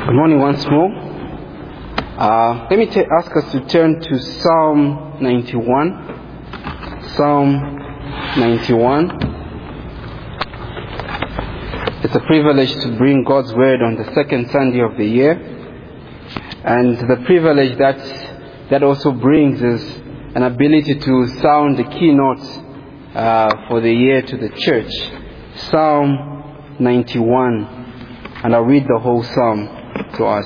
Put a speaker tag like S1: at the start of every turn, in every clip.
S1: Good morning once more. Let me ask us to turn to Psalm 91. Psalm 91. It's a privilege to bring God's Word on the second Sunday of the year. And the privilege that also brings is an ability to sound the keynote for the year to the church. Psalm 91. And I'll read the whole psalm to us.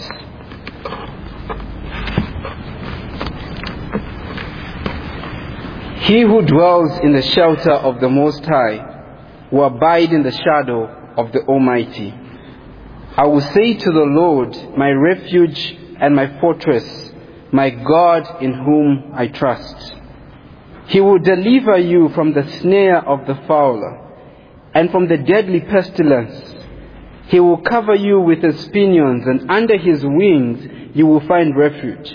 S1: He who dwells in the shelter of the Most High will abide in the shadow of the Almighty. I will say to the Lord, my refuge and my fortress, my God in whom I trust. He will deliver you from the snare of the fowler and from the deadly pestilence. He will cover you with his pinions, and under his wings you will find refuge.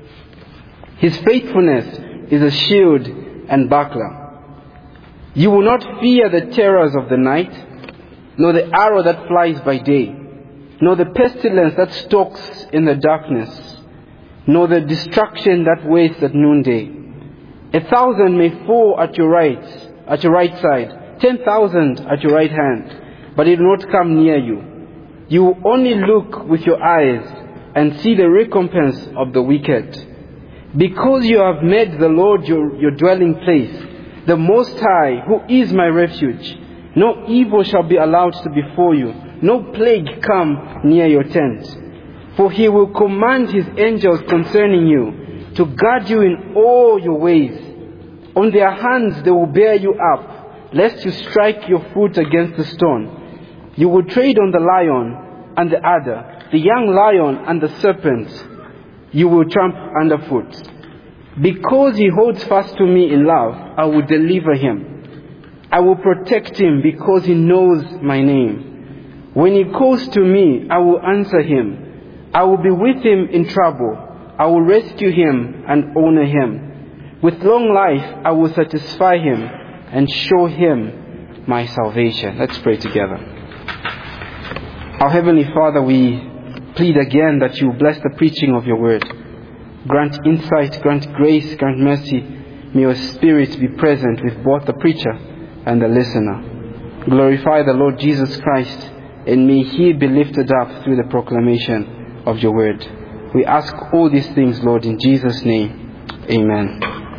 S1: His faithfulness is a shield and buckler. You will not fear the terrors of the night, nor the arrow that flies by day, nor the pestilence that stalks in the darkness, nor the destruction that wastes at noonday. 1,000 may fall at your right side, 10,000 at your right hand, but it will not come near you. You will only look with your eyes and see the recompense of the wicked. Because you have made the Lord your dwelling place, the Most High, who is my refuge, no evil shall be allowed to befall you, no plague come near your tent. For he will command his angels concerning you, to guard you in all your ways. On their hands they will bear you up, lest you strike your foot against the stone. You will tread on the lion and the adder, the young lion and the serpent you will tramp underfoot. Because he holds fast to me in love, I will deliver him. I will protect him because he knows my name. When he calls to me, I will answer him. I will be with him in trouble. I will rescue him and honor him. With long life I will satisfy him and show him my salvation. Let's pray together. Our Heavenly Father, we plead again that you bless the preaching of your word. Grant insight, grant grace, grant mercy. May your Spirit be present with both the preacher and the listener. Glorify the Lord Jesus Christ, and may he be lifted up through the proclamation of your word. We ask all these things, Lord, in Jesus' name. Amen.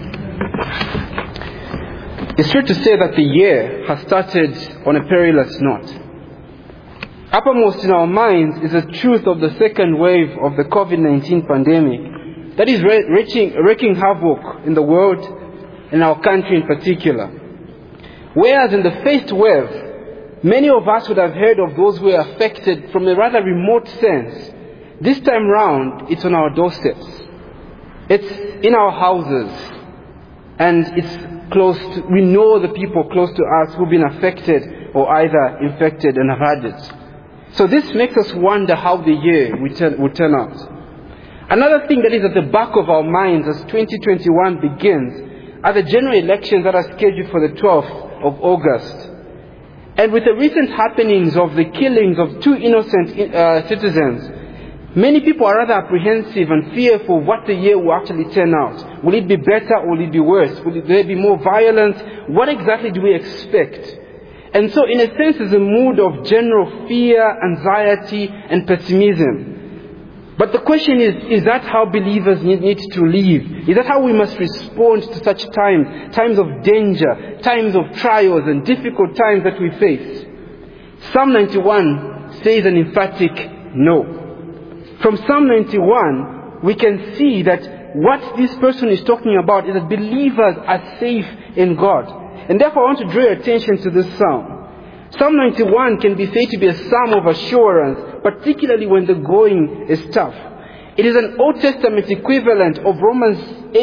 S1: It's true to say that the year has started on a perilous note. Uppermost in our minds is the truth of the second wave of the COVID-19 pandemic that is wreaking havoc in the world, in our country in particular. Whereas in the first wave, many of us would have heard of those who were affected from a rather remote sense. This time round, it's on our doorsteps. It's in our houses. And it's close to, we know the people close to us who've been affected or either infected and have had it. So this makes us wonder how the year will turn out. Another thing that is at the back of our minds as 2021 begins are the general elections that are scheduled for the 12th of August. And with the recent happenings of the killings of two innocent citizens, many people are rather apprehensive and fearful what the year will actually turn out. Will it be better or will it be worse? Will there be more violence? What exactly do we expect? And so, in a sense, there's a mood of general fear, anxiety, and pessimism. But the question is that how believers need to live? Is that how we must respond to such times of danger, times of trials, and difficult times that we face? Psalm 91 says an emphatic no. From Psalm 91, we can see that what this person is talking about is that believers are safe in God. And therefore I want to draw your attention to this psalm. Psalm 91 can be said to be a psalm of assurance, particularly when the going is tough. It is an Old Testament equivalent of Romans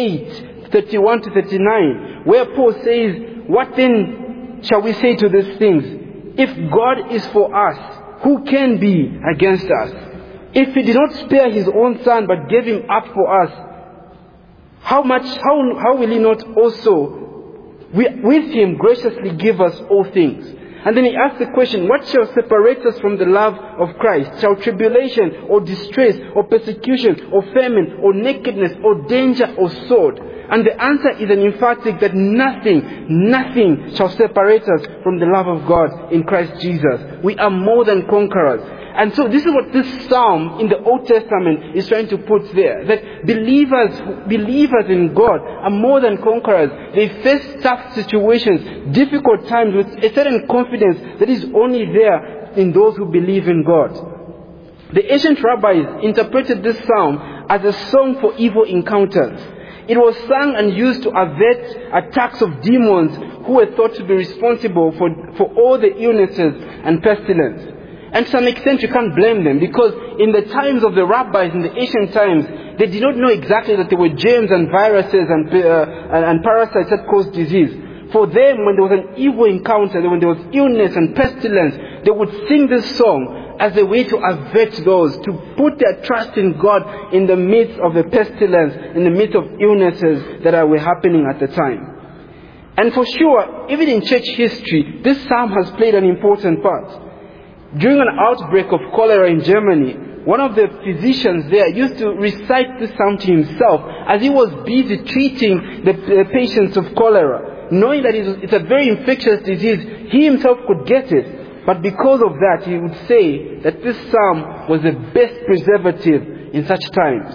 S1: 8:31 to 39, where Paul says, what then shall we say to these things? If God is for us, who can be against us? If he did not spare his own son but gave him up for us, how will he not also with him graciously give us all things? And then he asks the question, what shall separate us from the love of Christ? Shall tribulation or distress or persecution or famine or nakedness or danger or sword? And the answer is an emphatic that nothing shall separate us from the love of God in Christ Jesus. We are more than conquerors. And so this is what this psalm in the Old Testament is trying to put there. That believers in God are more than conquerors. They face tough situations, difficult times with a certain confidence that is only there in those who believe in God. The ancient rabbis interpreted this psalm as a song for evil encounters. It was sung and used to avert attacks of demons who were thought to be responsible for all the illnesses and pestilence. And to some extent you can't blame them, because in the times of the rabbis, in the ancient times, they did not know exactly that there were germs and viruses and parasites that caused disease. For them, when there was an evil encounter, when there was illness and pestilence, they would sing this song as a way to avert those, to put their trust in God in the midst of the pestilence, in the midst of illnesses that were happening at the time. And for sure, even in church history, this psalm has played an important part. During an outbreak of cholera in Germany, one of the physicians there used to recite this psalm to himself as he was busy treating the patients of cholera, knowing that it's a very infectious disease. He himself could get it, but because of that, he would say that this psalm was the best preservative in such times.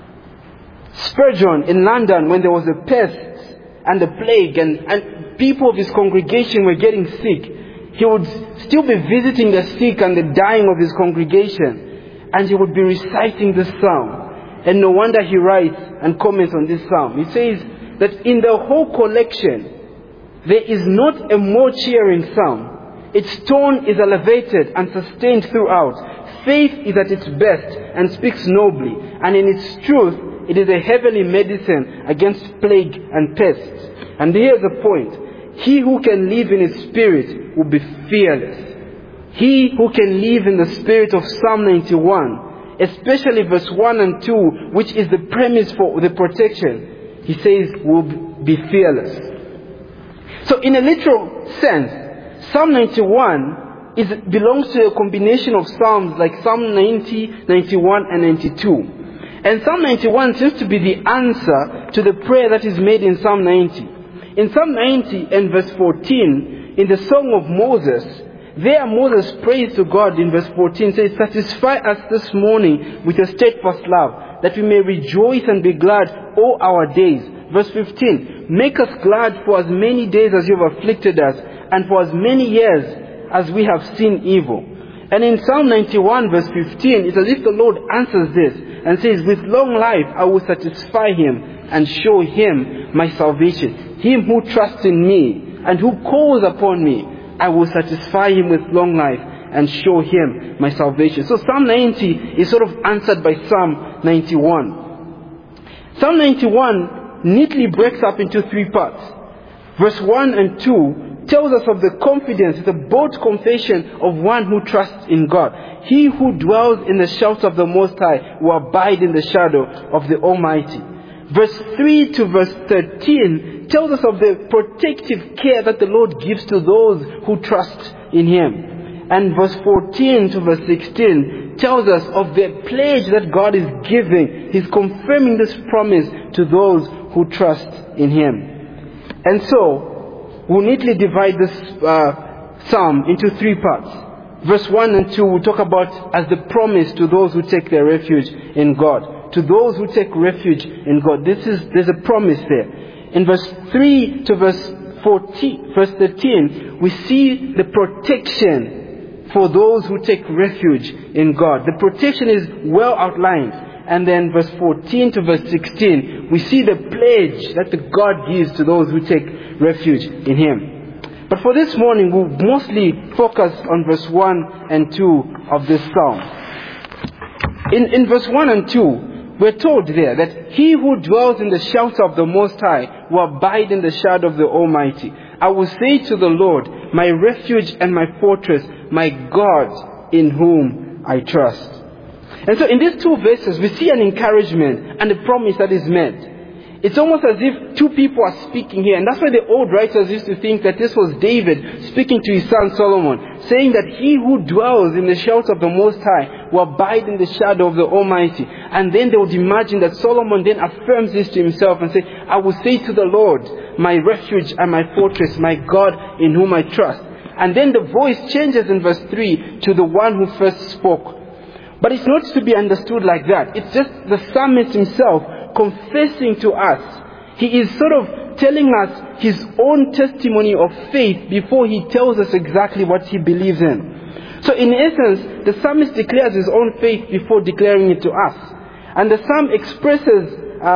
S1: Spurgeon in London, when there was a pest and a plague and people of his congregation were getting sick, he would still be visiting the sick and the dying of his congregation, and he would be reciting this psalm. And no wonder he writes and comments on this psalm. He says that in the whole collection, there is not a more cheering psalm. Its tone is elevated and sustained throughout. Faith is at its best and speaks nobly, and in its truth, it is a heavenly medicine against plague and pests. And here's the point. He who can live in his spirit will be fearless. He who can live in the spirit of Psalm 91, especially verse 1 and 2, which is the premise for the protection, he says will be fearless. So in a literal sense, Psalm 91 belongs to a combination of Psalms like Psalm 90, 91 and 92. And Psalm 91 seems to be the answer to the prayer that is made in Psalm 90. In Psalm 90 and verse 14, in the Song of Moses, there Moses prays to God in verse 14, says, satisfy us this morning with your steadfast love, that we may rejoice and be glad all our days. Verse 15, make us glad for as many days as you have afflicted us, and for as many years as we have seen evil. And in Psalm 91 verse 15, it's as if the Lord answers this and says, with long life I will satisfy him and show him my salvation. Him who trusts in me and who calls upon me, I will satisfy him with long life and show him my salvation. So Psalm 90 is sort of answered by Psalm 91. Psalm 91 neatly breaks up into three parts. Verse 1 and 2 tells us of the confidence, the bold confession of one who trusts in God. He who dwells in the shelter of the Most High will abide in the shadow of the Almighty. Verse 3 to verse 13 tells us of the protective care that the Lord gives to those who trust in him. And verse 14 to verse 16 tells us of the pledge that God is giving. He's confirming this promise to those who trust in him. And so, we'll neatly divide this psalm into three parts. Verse 1 and 2 we'll talk about as the promise to those who take their refuge in God. To those who take refuge in God. There's a promise there. In verse 3 to verse 13, we see the protection for those who take refuge in God. The protection is well outlined. And then verse 14 to verse 16, we see the pledge that the God gives to those who take refuge in him. But for this morning, we'll mostly focus on verse 1 and 2 of this psalm. In verse 1 and 2, we're told there that he who dwells in the shelter of the Most High will abide in the shadow of the Almighty. I will say to the Lord, my refuge and my fortress, my God in whom I trust. And so in these two verses, we see an encouragement and a promise that is made. It's almost as if two people are speaking here. And that's why the old writers used to think that this was David speaking to his son Solomon, saying that he who dwells in the shelter of the Most High will abide in the shadow of the Almighty. And then they would imagine that Solomon then affirms this to himself and say, I will say to the Lord, my refuge and my fortress, my God in whom I trust. And then the voice changes in verse 3 to the one who first spoke. But it's not to be understood like that. It's just the psalmist himself confessing to us. He is sort of telling us his own testimony of faith before he tells us exactly what he believes in. So in essence, the psalmist declares his own faith before declaring it to us. And the psalm expresses,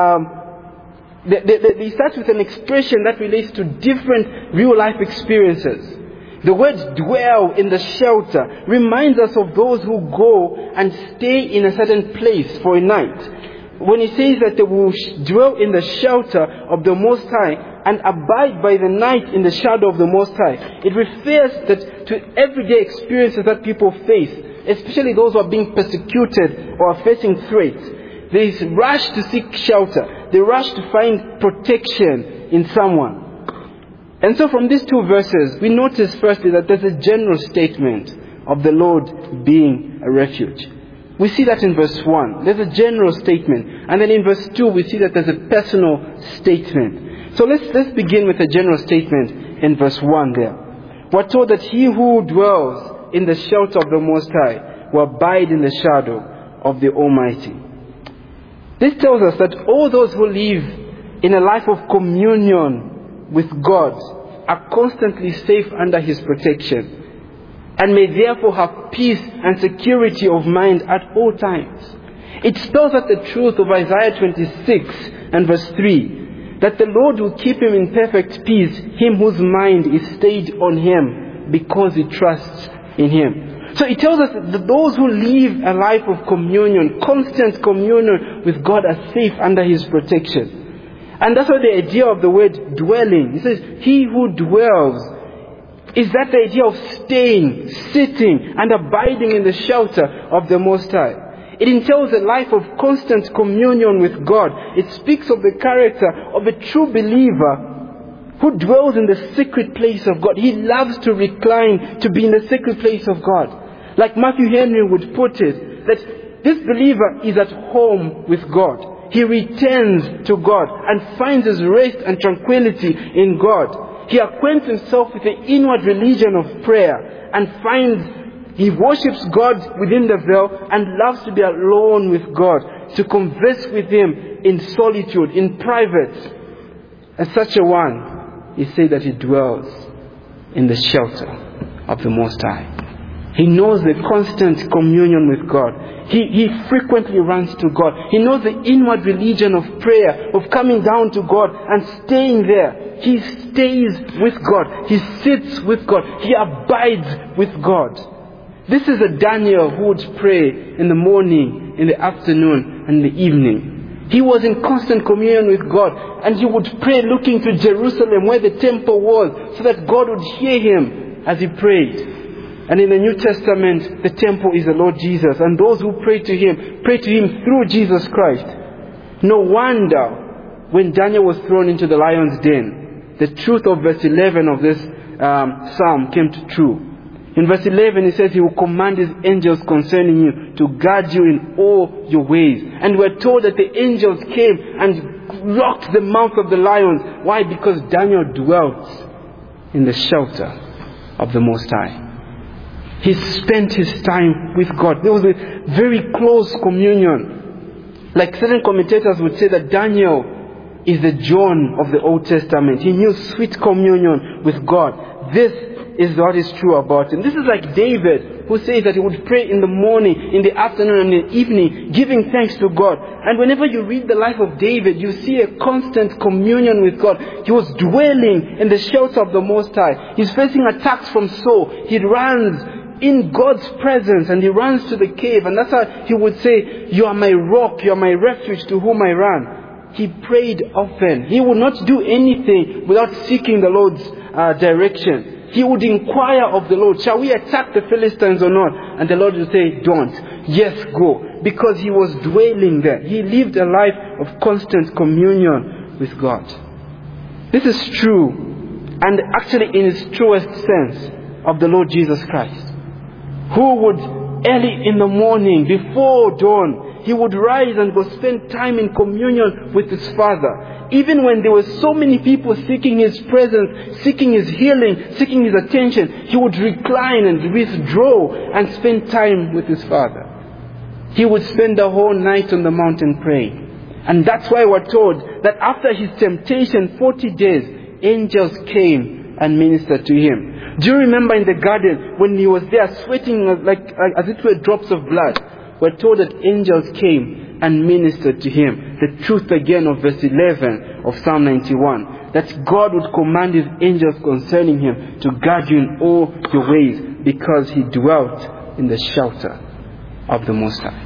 S1: he starts with an expression that relates to different real life experiences. The word dwell in the shelter reminds us of those who go and stay in a certain place for a night. When he says that they will dwell in the shelter of the Most High and abide by the night in the shadow of the Most High, it refers that to everyday experiences that people face, especially those who are being persecuted or are facing threats. They rush to seek shelter. They rush to find protection in someone. And so from these two verses, we notice firstly that there's a general statement of the Lord being a refuge. We see that in verse 1. There's a general statement. And then in verse 2, we see that there's a personal statement. So let's begin with a general statement in verse 1 there. We're told that he who dwells in the shelter of the Most High will abide in the shadow of the Almighty. This tells us that all those who live in a life of communion with God are constantly safe under His protection and may therefore have peace and security of mind at all times. It spells out the truth of Isaiah 26 and verse 3, that the Lord will keep him in perfect peace, him whose mind is stayed on Him because he trusts in Him. So it tells us that those who live a life of communion, constant communion with God, are safe under His protection. And that's why the idea of the word dwelling, it says, he who dwells, is that the idea of staying, sitting, and abiding in the shelter of the Most High. It entails a life of constant communion with God. It speaks of the character of a true believer who dwells in the secret place of God. He loves to recline, to be in the secret place of God. Like Matthew Henry would put it, that this believer is at home with God. He returns to God and finds his rest and tranquility in God. He acquaints himself with the inward religion of prayer and he worships God within the veil and loves to be alone with God, to converse with Him in solitude, in private. And such a one, he said that he dwells in the shelter of the Most High. He knows the constant communion with God. He frequently runs to God. He knows the inward religion of prayer, of coming down to God and staying there. He stays with God. He sits with God. He abides with God. This is a Daniel who would pray in the morning, in the afternoon, and in the evening. He was in constant communion with God, and he would pray looking to Jerusalem where the temple was, so that God would hear him as he prayed. And in the New Testament, the temple is the Lord Jesus. And those who pray to Him through Jesus Christ. No wonder when Daniel was thrown into the lion's den, the truth of verse 11 of this psalm came true. In verse 11 it says, He will command His angels concerning you to guard you in all your ways. And we're told that the angels came and locked the mouth of the lions. Why? Because Daniel dwelt in the shelter of the Most High. He spent his time with God. There was a very close communion. Like certain commentators would say that Daniel is the John of the Old Testament. He knew sweet communion with God. This is what is true about him. This is like David, who says that he would pray in the morning, in the afternoon, and in the evening, giving thanks to God. And whenever you read the life of David, you see a constant communion with God. He was dwelling in the shelter of the Most High. He's facing attacks from Saul. He runs in God's presence and he runs to the cave, and that's how he would say, You are my rock, you are my refuge, to whom I run. He prayed often. He would not do anything without seeking the Lord's direction. He would inquire of the Lord, shall we attack the Philistines or not? And the Lord would say, don't. Yes, go. Because he was dwelling there. He lived a life of constant communion with God. This is true, and actually in its truest sense, of the Lord Jesus Christ, who would early in the morning, before dawn, he would rise and go spend time in communion with his Father. Even when there were so many people seeking his presence, seeking his healing, seeking his attention, he would recline and withdraw and spend time with his Father. He would spend the whole night on the mountain praying. And that's why we're told that after his temptation, 40 days, angels came and ministered to him. Do you remember in the garden when he was there sweating like as it were drops of blood? We're told that angels came and ministered to him. The truth again of verse 11 of Psalm 91. That God would command his angels concerning him to guard you in all your ways, because he dwelt in the shelter of the Most High.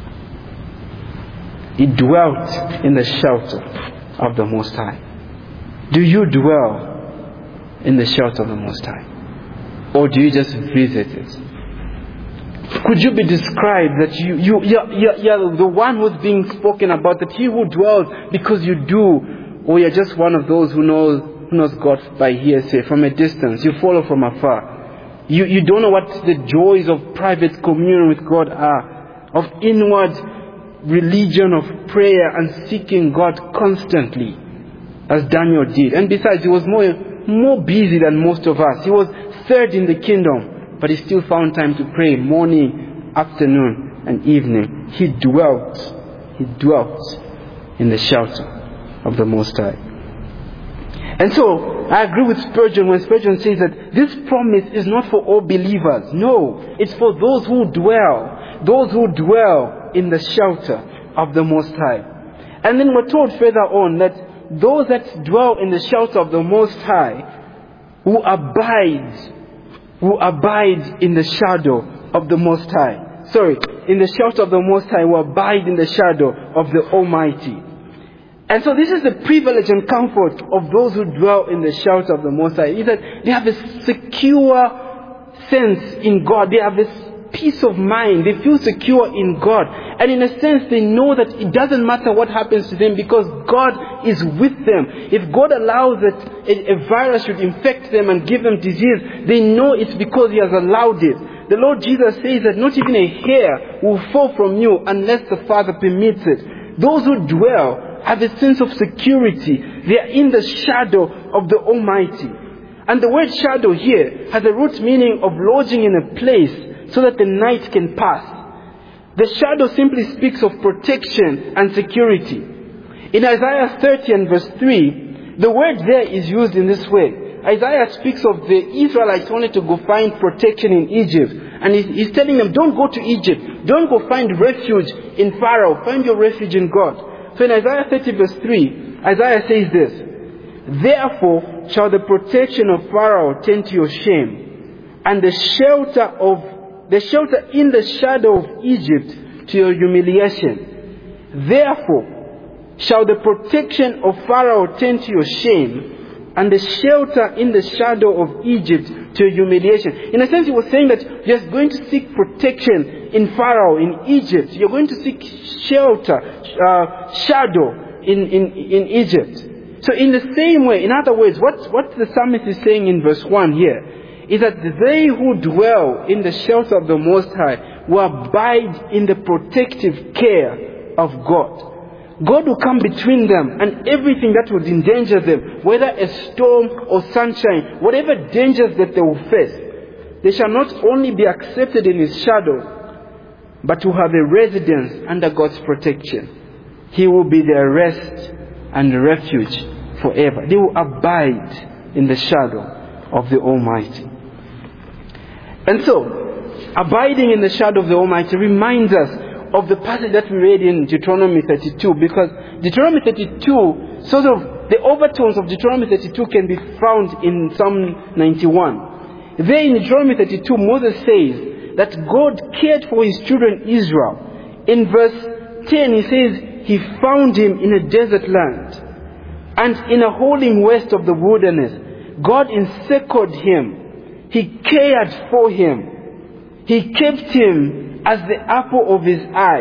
S1: He dwelt in the shelter of the Most High. Do you dwell in the shelter of the Most High? Or do you just visit it? Could you be described that you're the one who's being spoken about, that he who dwells because you do, or you're just one of those who knows God by hearsay from a distance? You follow from afar. You don't know what the joys of private communion with God are, of inward religion of prayer and seeking God constantly, as Daniel did. And besides, he was more busy than most of us. He was third in the kingdom, but he still found time to pray morning, afternoon, and evening. He dwelt in the shelter of the Most High. And so, I agree with Spurgeon when Spurgeon says that this promise is not for all believers. No, it's for those who dwell in the shelter of the Most High. And then we're told further on that those that dwell in the shelter of the Most High, who abide in the shadow of the Most High. In the shelter of the Most High, who abide in the shadow of the Almighty. And so this is the privilege and comfort of those who dwell in the shelter of the Most High, is that they have a secure sense in God. They have this peace of mind. They feel secure in God. And in a sense, they know that it doesn't matter what happens to them, because God is with them. If God allows that a virus should infect them and give them disease, they know it's because He has allowed it. The Lord Jesus says that not even a hair will fall from you unless the Father permits it. Those who dwell have a sense of security. They are in the shadow of the Almighty. And the word shadow here has a root meaning of lodging in a place so that the night can pass. The shadow simply speaks of protection and security. In Isaiah 30 and verse 3, the word there is used in this way. Isaiah speaks of the Israelites wanting to go find protection in Egypt. And he's telling them, don't go to Egypt. Don't go find refuge in Pharaoh. Find your refuge in God. So in Isaiah 30 verse 3, Isaiah says this: therefore shall the protection of Pharaoh tend to your shame, and the shelter in the shadow of Egypt to your humiliation. Therefore shall the protection of Pharaoh tend to your shame, and the shelter in the shadow of Egypt to your humiliation. In a sense, he was saying that you're going to seek protection in Pharaoh, in Egypt. You're going to seek shelter, shadow in Egypt. So in the same way, in other words, what the psalmist is saying in verse 1 here is that they who dwell in the shelter of the Most High will abide in the protective care of God. God will come between them and everything that would endanger them, whether a storm or sunshine, whatever dangers that they will face, they shall not only be accepted in His shadow, but will have a residence under God's protection. He will be their rest and refuge forever. They will abide in the shadow of the Almighty. And so, abiding in the shadow of the Almighty reminds us of the passage that we read in Deuteronomy 32, because Deuteronomy 32, sort of the overtones of Deuteronomy 32 can be found in Psalm 91. There in Deuteronomy 32, Moses says that God cared for His children Israel. In verse 10, he says, He found him in a desert land and in a holding west of the wilderness. God encircled him. He cared for him. He kept him as the apple of His eye.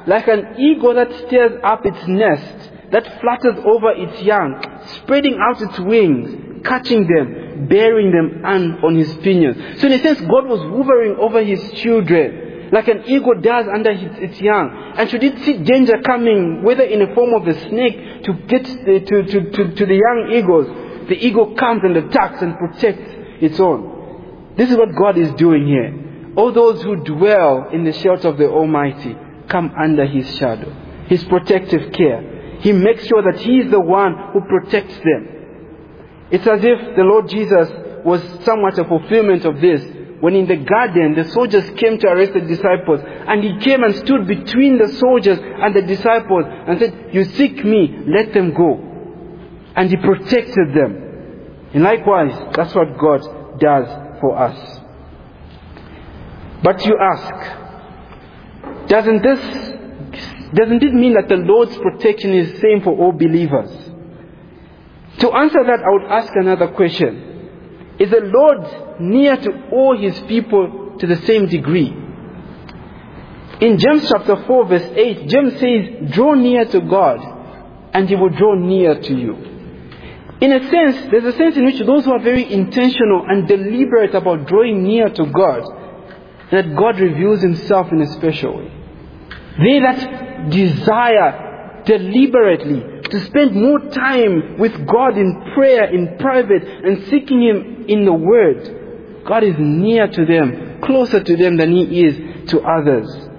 S1: like an eagle that stirs up its nest, that flutters over its young, spreading out its wings, catching them, bearing them on his pinions. So in a sense, God was hovering over his children, like an eagle does under its young. And should it see danger coming, whether in the form of a snake, to get to the young eagles, the eagle comes and attacks and protects its own. This is what God is doing here. All those who dwell in the shelter of the Almighty come under his shadow, his protective care. He makes sure that he is the one who protects them. It's as if the Lord Jesus was somewhat a fulfillment of this. When in the garden, the soldiers came to arrest the disciples, and he came and stood between the soldiers and the disciples and said, "You seek me, let them go." And he protected them. And likewise, that's what God does for us. But you ask, doesn't it mean that the Lord's protection is the same for all believers? To answer that, I would ask another question. Is the Lord near to all his people to the same degree? In James chapter 4 verse 8, James says, "Draw near to God, and he will draw near to you." In a sense, there's a sense in which those who are very intentional and deliberate about drawing near to God, that God reveals himself in a special way. They that desire deliberately to spend more time with God in prayer, in private, and seeking him in the Word, God is near to them, closer to them than he is to others.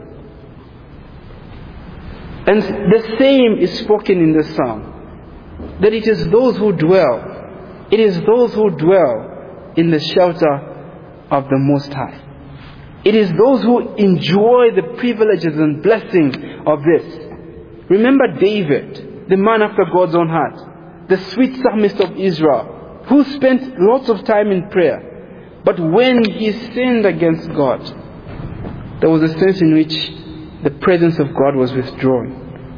S1: And the same is spoken in the Psalm, that it is those who dwell in the shelter of the Most High. It is those who enjoy the privileges and blessings of this. Remember David, the man after God's own heart, the sweet psalmist of Israel, who spent lots of time in prayer. But when he sinned against God, there was a sense in which the presence of God was withdrawing.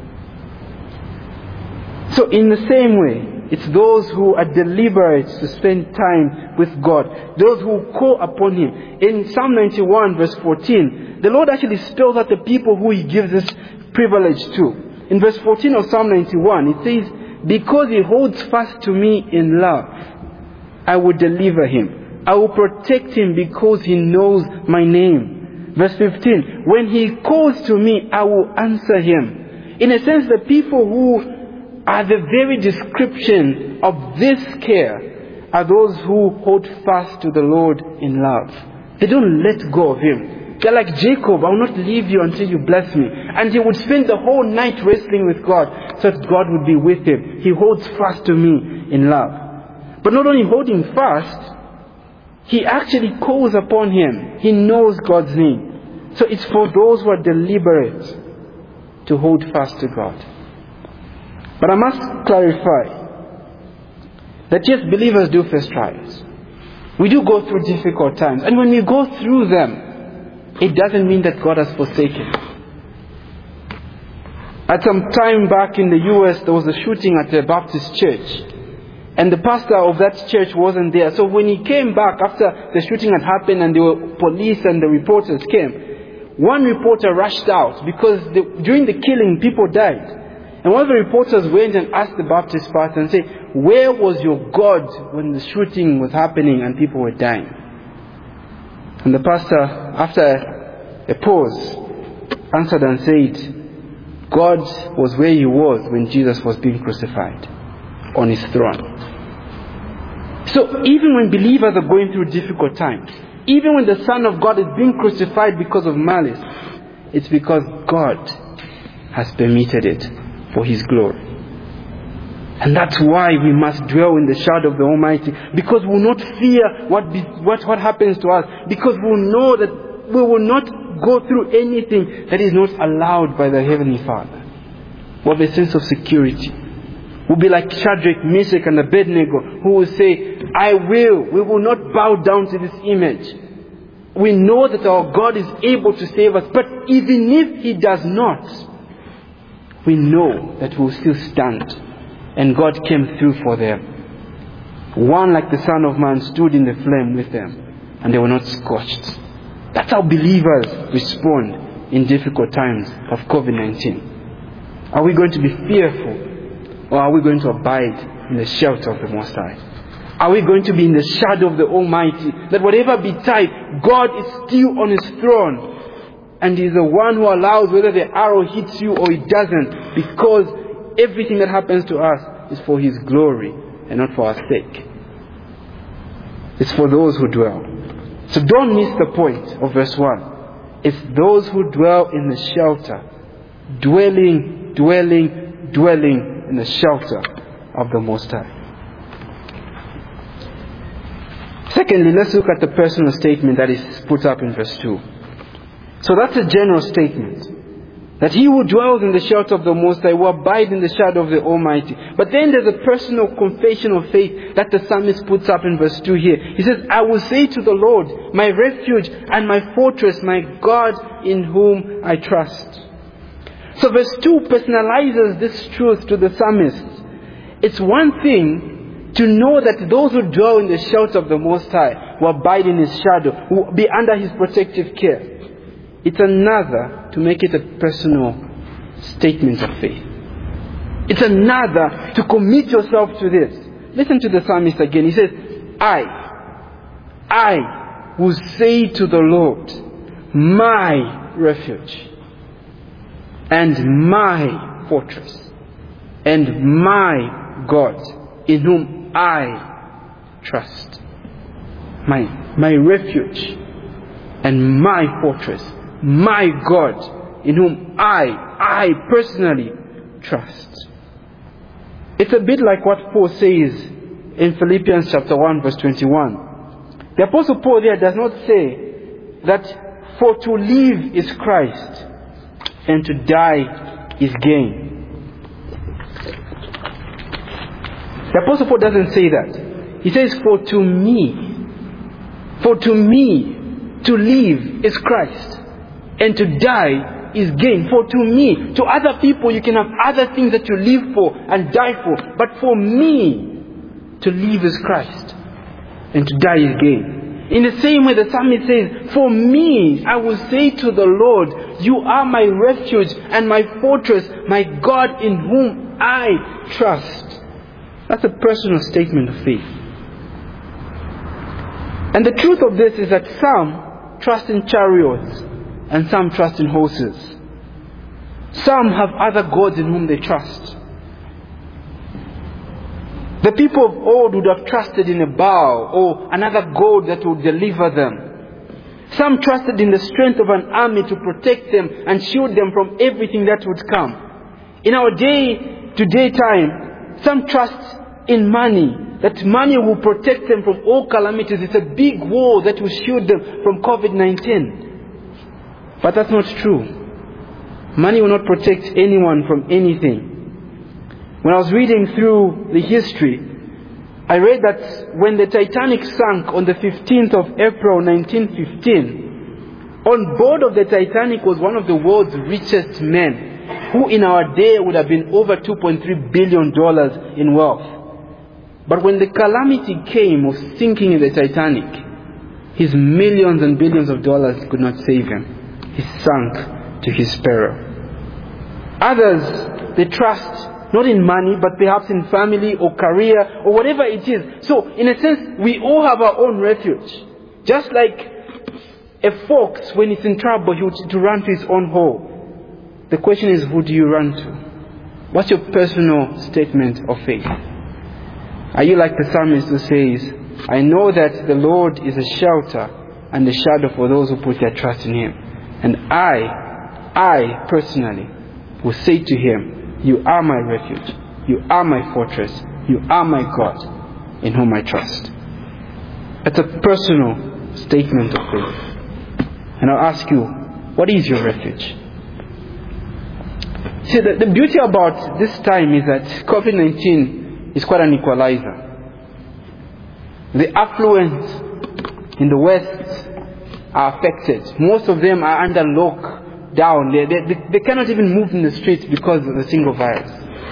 S1: So in the same way, it's those who are deliberate to spend time with God, those who call upon him. In Psalm 91 verse 14, the Lord actually spells out the people who he gives this privilege to. In verse 14 of Psalm 91, it says, "Because he holds fast to me in love, I will deliver him. I will protect him because he knows my name." Verse 15, "When he calls to me, I will answer him." In a sense, the people who are the very description of this care are those who hold fast to the Lord in love. They don't let go of him. They're like Jacob, "I will not leave you until you bless me." And he would spend the whole night wrestling with God so that God would be with him. He holds fast to me in love. But not only holding fast, he actually calls upon him. He knows God's name. So it's for those who are deliberate to hold fast to God. But I must clarify that yes, believers do face trials. We do go through difficult times. And when we go through them, it doesn't mean that God has forsaken. At some time back in the US, there was a shooting at a Baptist church. And the pastor of that church wasn't there. So when he came back after the shooting had happened and the police and the reporters came, one reporter rushed out because during the killing, people died. And one of the reporters went and asked the Baptist pastor and said, "Where was your God when the shooting was happening and people were dying?" And the pastor, after a pause, answered and said, "God was where he was when Jesus was being crucified on his throne." So even when believers are going through difficult times, even when the Son of God is being crucified because of malice, it's because God has permitted it for his glory. And that's why we must dwell in the shadow of the Almighty, because we will not fear what happens to us, because we will know that we will not go through anything that is not allowed by the Heavenly Father. We have a sense of security. We'll be like Shadrach, Meshach, and Abednego, who will say, we will not bow down to this image. We know that our God is able to save us, but even if he does not, we know that we will still stand. And God came through for them. One like the Son of Man stood in the flame with them, and they were not scorched. That's how believers respond in difficult times of COVID-19? Are we going to be fearful, or are we going to abide in the shelter of the Most High? Are we going to be in the shadow of the Almighty, that whatever betide, God is still on His throne, and He's the one who allows whether the arrow hits you or it doesn't, because everything that happens to us is for His glory and not for our sake. It's for those who dwell. So don't miss the point of verse 1. It's those who dwell in the shelter, dwelling in the shelter of the Most High. Secondly, let's look at the personal statement that is put up in verse 2. So that's a general statement, that he who dwells in the shelter of the Most High will abide in the shadow of the Almighty. But then there's a personal confession of faith that the psalmist puts up in verse 2 here. He says, I will say to the Lord, my refuge and my fortress, my God in whom I trust. So verse 2 personalizes this truth to the psalmist. It's one thing to know that those who dwell in the shelter of the Most High will abide in His shadow, will be under His protective care. It's another to make it a personal statement of faith. It's another to commit yourself to this. Listen to the psalmist again. He says, I will say to the Lord, my refuge and my fortress and my God in whom I trust. My refuge and my fortress, my God in whom I personally trust. It's a bit like what Paul says in Philippians chapter 1 verse 21. The Apostle Paul there does not say that for to live is Christ and to die is gain. The Apostle Paul doesn't say that. He says, for to me to live is Christ and to die is gain. For to me, to other people you can have other things that you live for and die for, but for me to live is Christ and to die is gain. In the same way the psalmist says, for me I will say to the Lord, you are my refuge and my fortress, my God in whom I trust. That's a personal statement of faith. And the truth of this is that some trust in chariots and some trust in horses. Some have other gods in whom they trust. The people of old would have trusted in a Baal or another god that would deliver them. Some trusted in the strength of an army to protect them and shield them from everything that would come. In our day-to-day time, some trust in money, that money will protect them from all calamities. It's a big wall that will shield them from COVID-19. But that's not true. Money will not protect anyone from anything. When I was reading through the history, I read that when the Titanic sank on the 15th of April 1915, on board of the Titanic was one of the world's richest men, who in our day would have been over $2.3 billion in wealth. But when the calamity came of sinking in the Titanic, his millions and billions of dollars could not save him. He sank to his peril. Others, they trust not in money, but perhaps in family or career or whatever it is. So, in a sense, we all have our own refuge. Just like a fox, when it's in trouble, he would to run to his own hole. The question is, who do you run to? What's your personal statement of faith? Are you like the psalmist who says, I know that the Lord is a shelter and a shadow for those who put their trust in Him. And I personally will say to Him, you are my refuge, you are my fortress, you are my God in whom I trust. It's a personal statement of faith. And I'll ask you, what is your refuge? See, the beauty about this time is that COVID-19 is quite an equalizer. The affluent in the West are affected. Most of them are under lockdown. They cannot even move in the streets because of the single virus.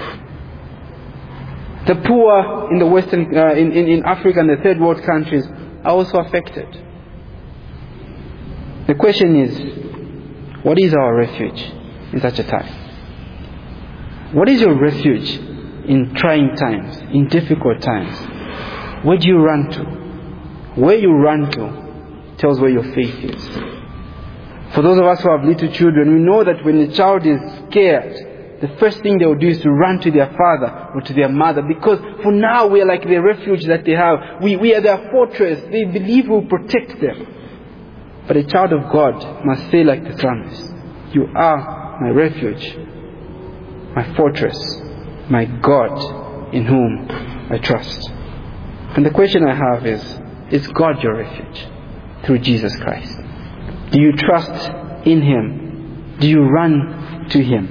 S1: The poor in the Western, in Africa and the third world countries are also affected. The question is, What is our refuge in such a time? What is your refuge in trying times, in difficult times? Where do you run to? Where you run to tells where your faith is. For those of us who have little children, we know that when a child is scared, the first thing they will do is to run to their father or to their mother, because for now we are like the refuge that they have. We are their fortress. They believe we will protect them. But a child of God must say like the psalmist, "You are my refuge, my fortress, my God in whom I trust." And the question I have is God your refuge through Jesus Christ? Do you trust in Him? Do you run to Him?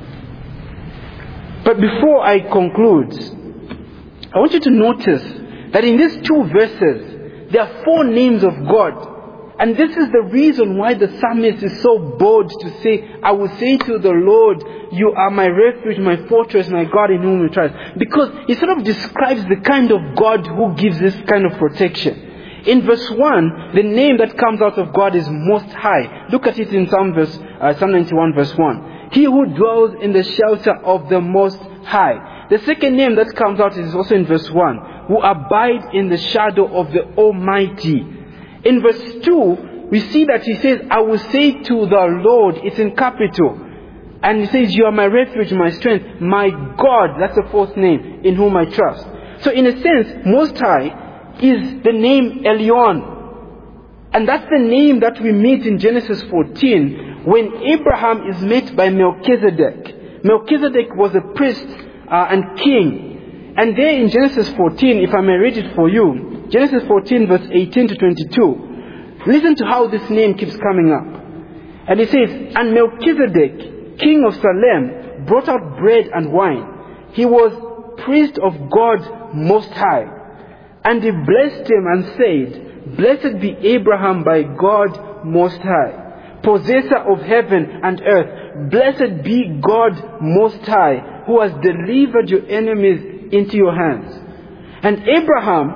S1: But before I conclude, I want you to notice that in these two verses, there are 4 names of God. And this is the reason why the psalmist is so bold to say, "I will say to the Lord, you are my refuge, my fortress, my God in whom I trust." Because he sort of describes the kind of God who gives this kind of protection. In verse 1, the name that comes out of God is Most High. Look at it in Psalm 91 verse 1. He who dwells in the shelter of the Most High. The second name that comes out is also in verse 1. Who abide in the shadow of the Almighty. In verse 2, we see that he says, "I will say to the Lord," it's in capital. And he says, "You are my refuge, my strength, my God," that's the 4th name, "in whom I trust." So in a sense, Most High is the name Elyon. And that's the name that we meet in Genesis 14 when Abraham is met by Melchizedek. Melchizedek was a priest and king. And there in Genesis 14, if I may read it for you, Genesis 14 verse 18 to 22, listen to how this name keeps coming up. And it says, "And Melchizedek, king of Salem, brought out bread and wine. He was priest of God Most High. And he blessed him and said, Blessed be Abraham by God Most High, possessor of heaven and earth. Blessed be God Most High, who has delivered your enemies into your hands." And Abraham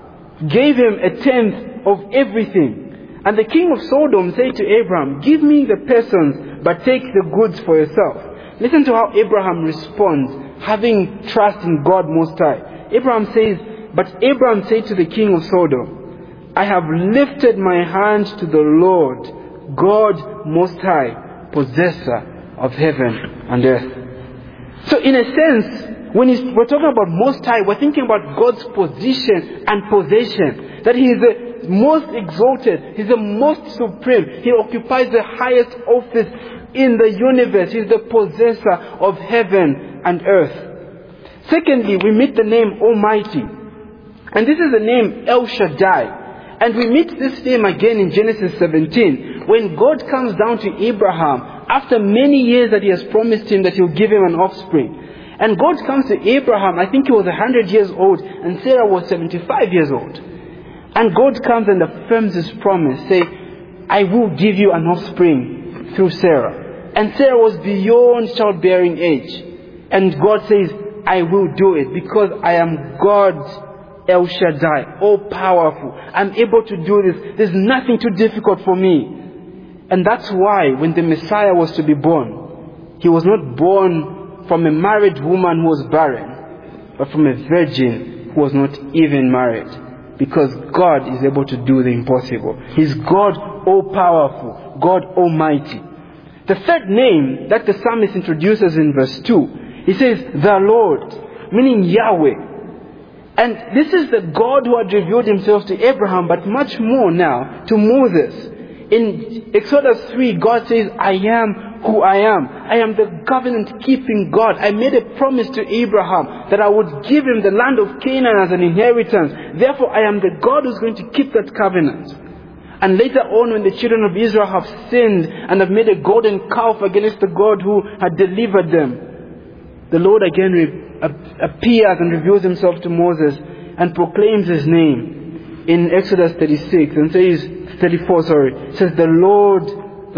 S1: gave him 1/10 of everything. And the king of Sodom said to Abraham, "Give me the persons, but take the goods for yourself." Listen to how Abraham responds, having trust in God Most High. Abraham says, "But Abraham said to the king of Sodom, I have lifted my hand to the Lord, God Most High, possessor of heaven and earth." So in a sense, when we're talking about Most High, we're thinking about God's position and possession. That He is the most exalted. He's the most supreme. He occupies the highest office in the universe. He's the possessor of heaven and earth. Secondly, we meet the name Almighty. And this is the name El Shaddai. And we meet this name again in Genesis 17, when God comes down to Abraham after many years that He has promised him that He'll give him an offspring. And God comes to Abraham, I think he was 100 years old, and Sarah was 75 years old. And God comes and affirms His promise, say, "I will give you an offspring through Sarah." And Sarah was beyond childbearing age. And God says, "I will do it because I am God El Shaddai, all powerful. I'm able to do this. There's nothing too difficult for me." And that's why when the Messiah was to be born, He was not born from a married woman who was barren, but from a virgin who was not even married. Because God is able to do the impossible. He's God all-powerful, God Almighty. The third name that the psalmist introduces in verse 2, he says, "The Lord," meaning Yahweh. And this is the God who had revealed Himself to Abraham, but much more now to Moses. In Exodus 3, God says, "I am who I am. I am the covenant-keeping God. I made a promise to Abraham that I would give him the land of Canaan as an inheritance. Therefore, I am the God who's going to keep that covenant." And later on, when the children of Israel have sinned and have made a golden calf against the God who had delivered them, the Lord again appears and reveals Himself to Moses and proclaims His name in Exodus 36 and says, 34, says, "The Lord,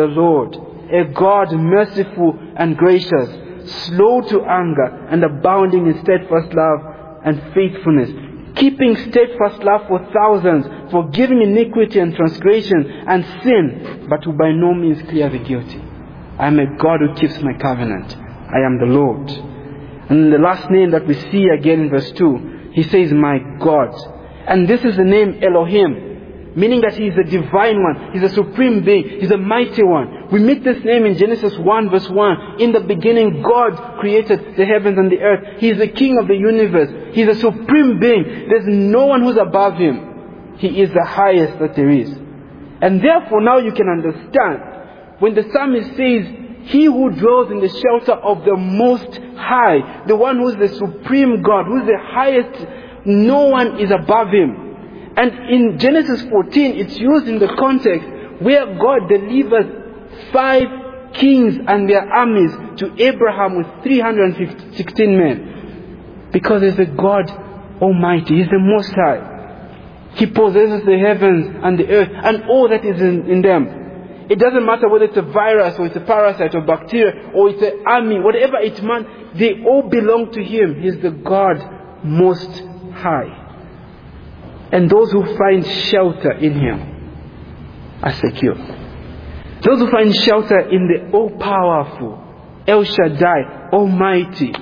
S1: a God merciful and gracious, slow to anger and abounding in steadfast love and faithfulness, keeping steadfast love for thousands, forgiving iniquity and transgression and sin, but who by no means clear the guilty." I am a God who keeps my covenant. I am the Lord. And the last name that we see again in verse 2, he says, my God. And this is the name Elohim, meaning that he is the divine one, he's a supreme being, he's a mighty one. We meet this name in Genesis 1 verse 1. In the beginning God created the heavens and the earth. He is the king of the universe. He's a supreme being. There's no one who's above him. He is the highest that there is. And therefore now you can understand when the psalmist says, he who dwells in the shelter of the Most High, the one who is the supreme God, who is the highest, no one is above him. And in Genesis 14, it's used in the context where God delivers 5 kings and their armies to Abraham with 316 men. Because he's the God Almighty, he's the Most High. He possesses the heavens and the earth and all that is in them. It doesn't matter whether it's a virus or it's a parasite or bacteria or it's an army, whatever it means, they all belong to him. He's the God Most High. And those who find shelter in him are secure. Those who find shelter in the all-powerful, El Shaddai, Almighty,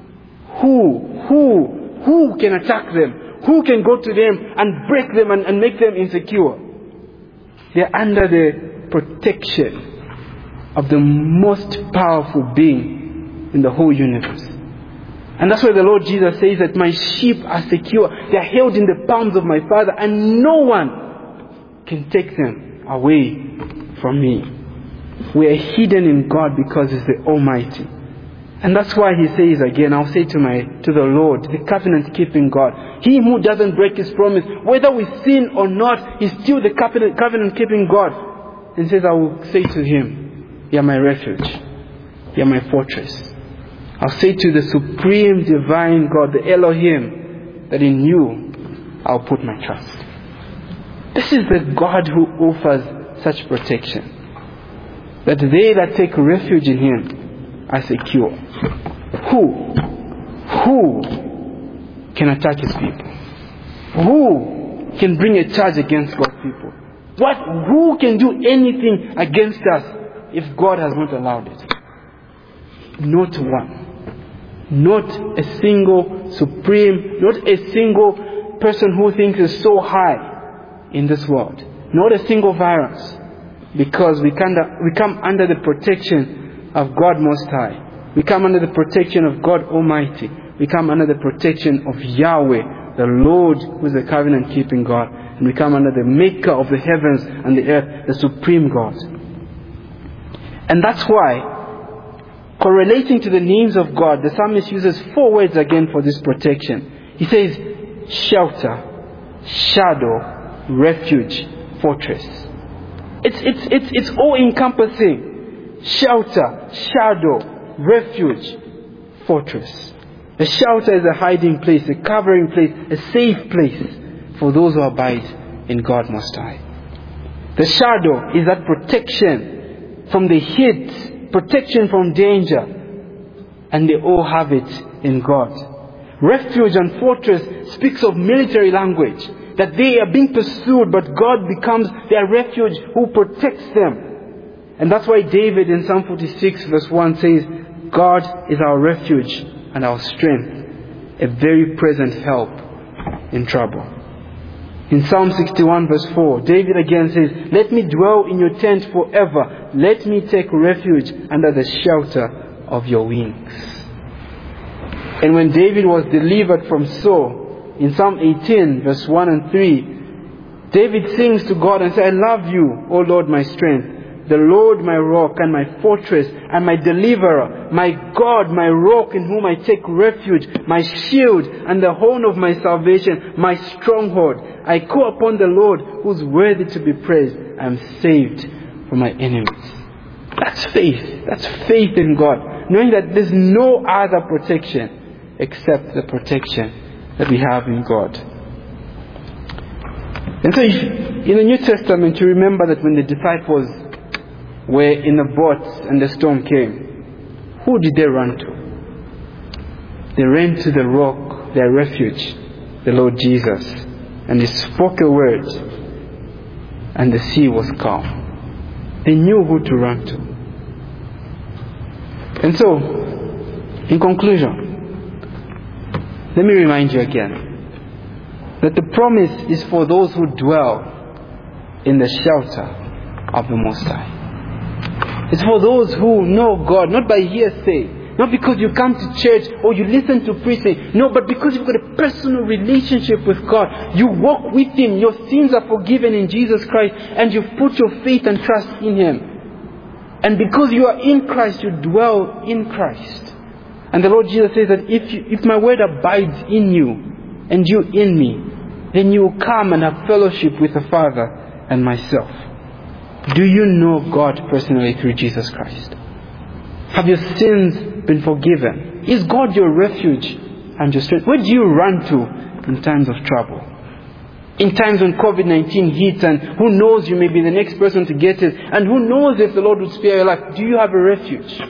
S1: who can attack them? Who can go to them and break them and make them insecure? They're under the protection of the most powerful being in the whole universe. And that's why the Lord Jesus says that my sheep are secure. They are held in the palms of my Father, and no one can take them away from me. We are hidden in God because He's the Almighty. And that's why He says again, I'll say to the Lord, the covenant keeping God, He who doesn't break His promise, whether we sin or not, He's still the covenant keeping God. And says, I will say to him, you are my refuge, you are my fortress. I'll say to the supreme divine God, the Elohim, that in you I'll put my trust. This is the God who offers such protection, that they that take refuge in him are secure. Who can attack his people? Who can bring a charge against God's people? Who can do anything against us if God has not allowed it? Not one. Not a single supreme, not a single person who thinks is so high in this world. Not a single virus. Because we come under the protection of God Most High. We come under the protection of God Almighty. We come under the protection of Yahweh, the Lord who is the covenant keeping God. And we come under the maker of the heavens and the earth, the supreme God. And that's why, correlating to the names of God, the psalmist uses 4 words again for this protection. He says, shelter, shadow, refuge, fortress. It's all encompassing. Shelter, shadow, refuge, fortress. A shelter is a hiding place, a covering place, a safe place for those who abide in God Most High. The shadow is that protection from the heat, protection from danger, and they all have it in God. Refuge and fortress speaks of military language, that they are being pursued, but God becomes their refuge who protects them. And that's why David in Psalm 46 verse 1 says, God is our refuge and our strength, a very present help in trouble. In Psalm 61 verse 4, David again says, let me dwell in your tent forever. Let me take refuge under the shelter of your wings. And when David was delivered from Saul, in Psalm 18 verse 1 and 3, David sings to God and says, I love you, O Lord, my strength. The Lord my rock and my fortress and my deliverer, my God, my rock in whom I take refuge, my shield and the horn of my salvation, my stronghold. I call upon the Lord who is worthy to be praised. I am saved from my enemies. That's faith. That's faith in God. Knowing that there's no other protection except the protection that we have in God. And so in the New Testament you remember that when the disciples were in the boat and the storm came, who did they run to? They ran to the rock, their refuge, the Lord Jesus. And He spoke a word and the sea was calm. They knew who to run to. And so, in conclusion, let me remind you again that the promise is for those who dwell in the shelter of the Most High. It's for those who know God, not by hearsay, not because you come to church or you listen to preaching, no, but because you've got a personal relationship with God. You walk with Him, your sins are forgiven in Jesus Christ, and you've put your faith and trust in Him. And because you are in Christ, you dwell in Christ. And the Lord Jesus says that if my word abides in you and you in me, then you will come and have fellowship with the Father and myself. Do you know God personally through Jesus Christ? Have your sins been forgiven? Is God your refuge and your strength? Where do you run to in times of trouble? In times when COVID-19 hits, and who knows, you may be the next person to get it, and who knows if the Lord would spare your life. Do you have a refuge?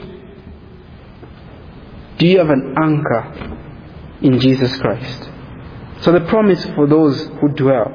S1: Do you have an anchor in Jesus Christ? So the promise for those who dwell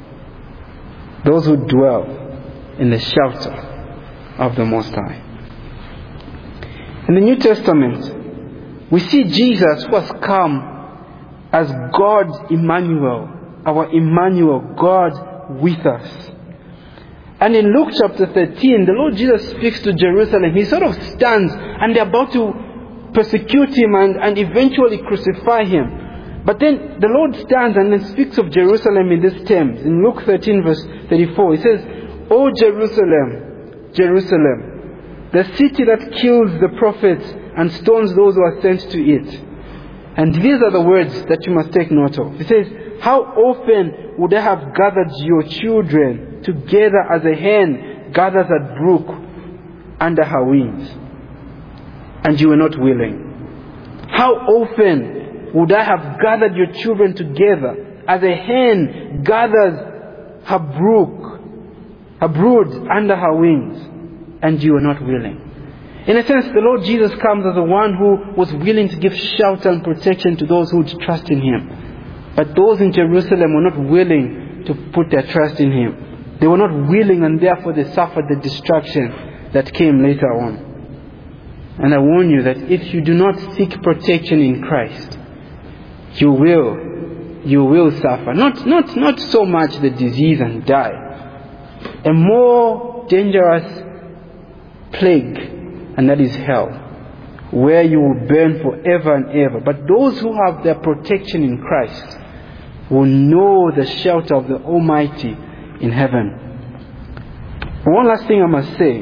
S1: in the shelter of the Most High. In the New Testament, we see Jesus who has come as God Emmanuel, our Emmanuel, God with us. And in Luke chapter 13, the Lord Jesus speaks to Jerusalem. He sort of stands, and they're about to persecute Him and eventually crucify Him. But then the Lord stands and then speaks of Jerusalem in these terms. In Luke 13 verse 34, He says, "O Jerusalem, Jerusalem, the city that kills the prophets and stones those who are sent to it." And these are the words that you must take note of. He says, "How often would I have gathered your children together as a hen gathers a brook under her wings, and you were not willing. How often would I have gathered your children together as a hen gathers her brood under her wings, and you were not willing." In a sense, the Lord Jesus comes as the one who was willing to give shelter and protection to those who would trust in Him. But those in Jerusalem were not willing to put their trust in Him. They were not willing, and therefore they suffered the destruction that came later on. And I warn you that if you do not seek protection in Christ, you will suffer. Not so much the disease and die. A more dangerous plague, and that is hell, where you will burn forever and ever. But those who have their protection in Christ will know the shelter of the Almighty in heaven. One last thing I must say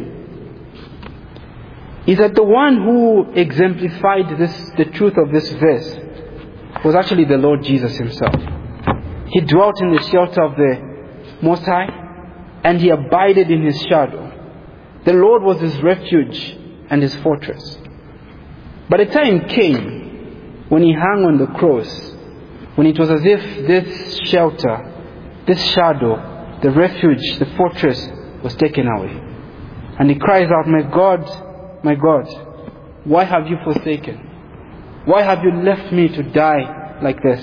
S1: is that the one who exemplified the truth of this verse was actually the Lord Jesus Himself. He dwelt in the shelter of the Most High, and He abided in His shadow. The Lord was His refuge and His fortress. But a time came when He hung on the cross, when it was as if this shelter, this shadow, the refuge, the fortress was taken away. And He cries out, my God, why have you forsaken? Why have you left me to die like this?"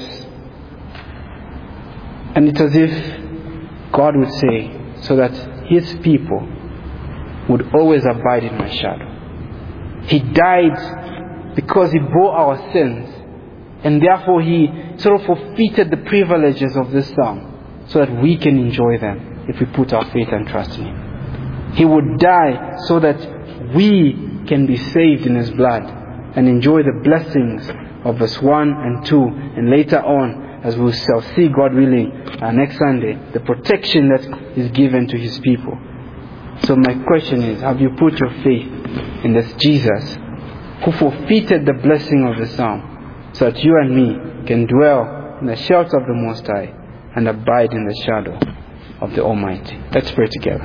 S1: And it's as if God would say, so that His people would always abide in my shadow. He died because He bore our sins, and therefore He sort of forfeited the privileges of this psalm so that we can enjoy them if we put our faith and trust in Him. He would die so that we can be saved in His blood and enjoy the blessings of verse 1 and 2, and later on, as we shall see, God willing, next Sunday, the protection that is given to His people. So my question is, have you put your faith in this Jesus who forfeited the blessing of the psalm so that you and me can dwell in the shelter of the Most High and abide in the shadow of the Almighty? Let's pray together.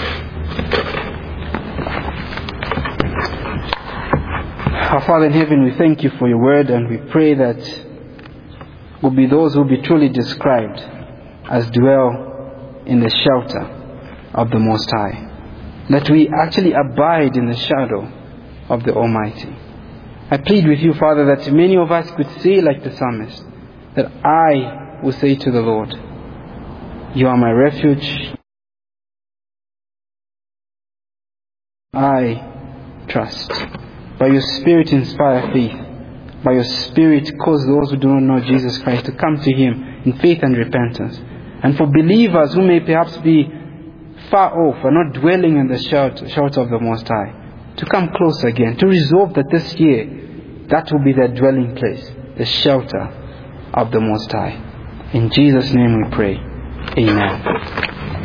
S1: Our Father in heaven, we thank You for Your word, and we pray that we'll be those who will be truly described as dwell in the shelter of the Most High. That we actually abide in the shadow of the Almighty. I plead with You, Father, that many of us could say like the psalmist, that I will say to the Lord, You are my refuge. I trust By your Spirit inspire faith. By your Spirit cause those who do not know Jesus Christ to come to Him in faith and repentance. And for believers who may perhaps be far off and not dwelling in the shelter of the Most High, to come close again, to resolve that this year that will be their dwelling place, the shelter of the Most High. In Jesus' name we pray. Amen.